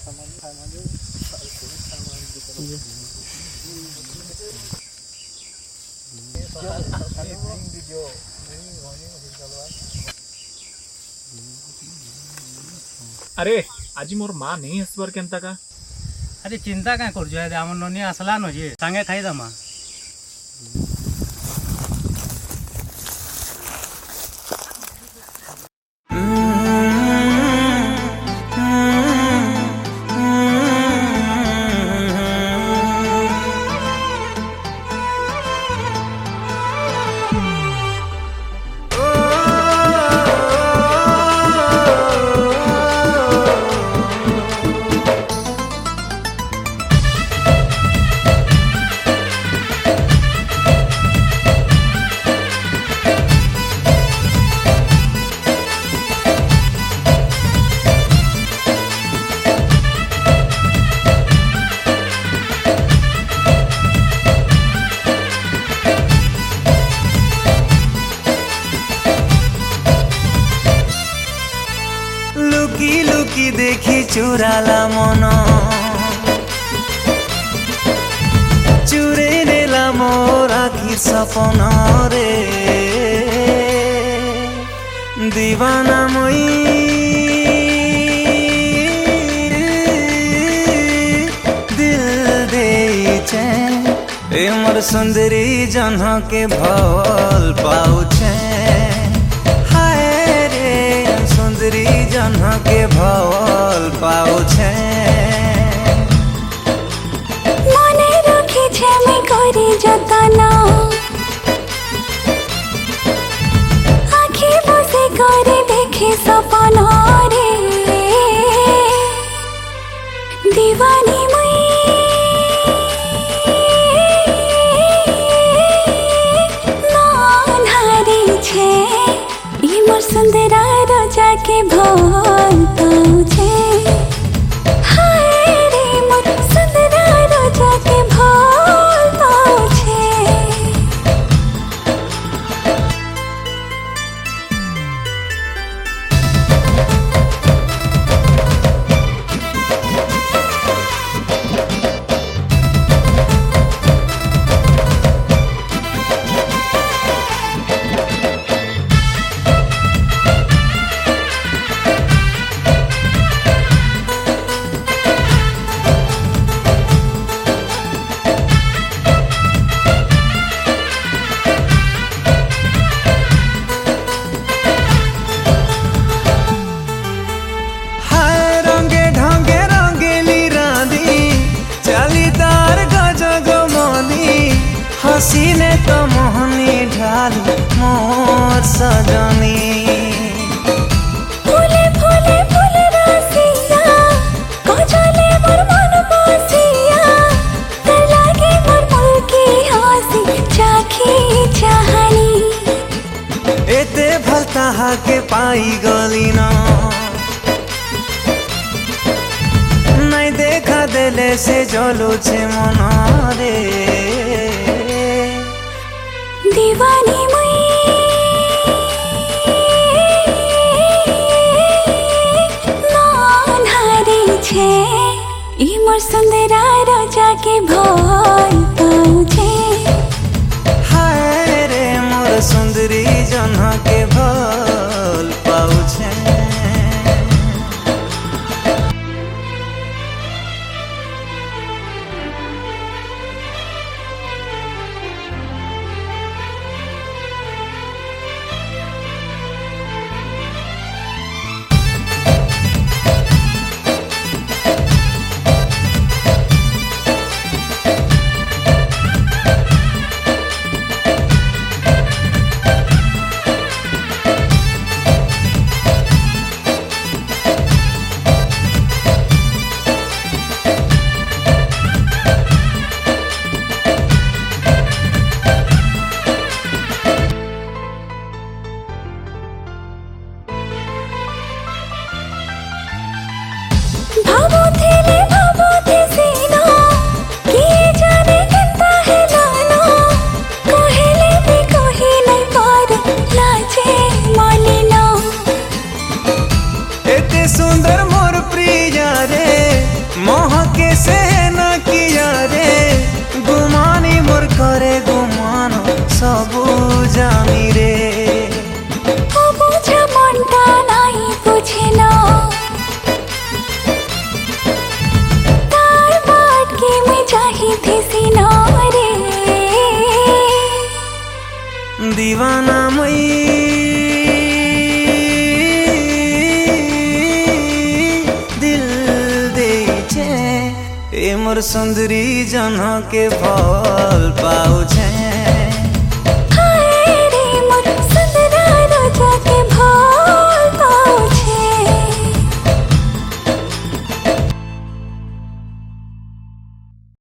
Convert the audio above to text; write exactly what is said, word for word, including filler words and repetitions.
अरे आज मोर माँ नहीं हसबार केनता का अरे चिंता क्या कर आम ननी आसला न जे सांगे खाईदमा लुकी लुकी देखी चुराला मन चुरे नेला मोर आखि सपन रे दीवाना मई दिल दे ए मोर सुंदरी जन के भल पाउछे सुंदरी जन के भल पाउछे मने रखी छे मैं करी जतन आँखी बसे करे देखे सपन रे दीवानी मई नारी छे ई मोर सुंदरा रोजा के भल पाउछे हाय रे मोर सुंदरा रोजा के भल पाउछे हसीने तो मोहनी ढाल मोर सजनी फूले फूले फूले रसिया कजले मोर मन बसिया तर लागे मोर मुल की हंसी चाखी चाहनी एते भलता के पाई गली न नहीं देखा देले से जलू छे मन रे दीवानी मई नारी छे ई मोर सुंदरा रोजा के भल पाउछे हाय रे मोर सुंदरी जन के भल पाउछे सबू जानी रे बुझा मनटा নাই বুঝিল তার বাটকে মে চাহিতেছিল রে दीवाना मई दिल देछे ए मोर सुंदरी जन के फल पाऊ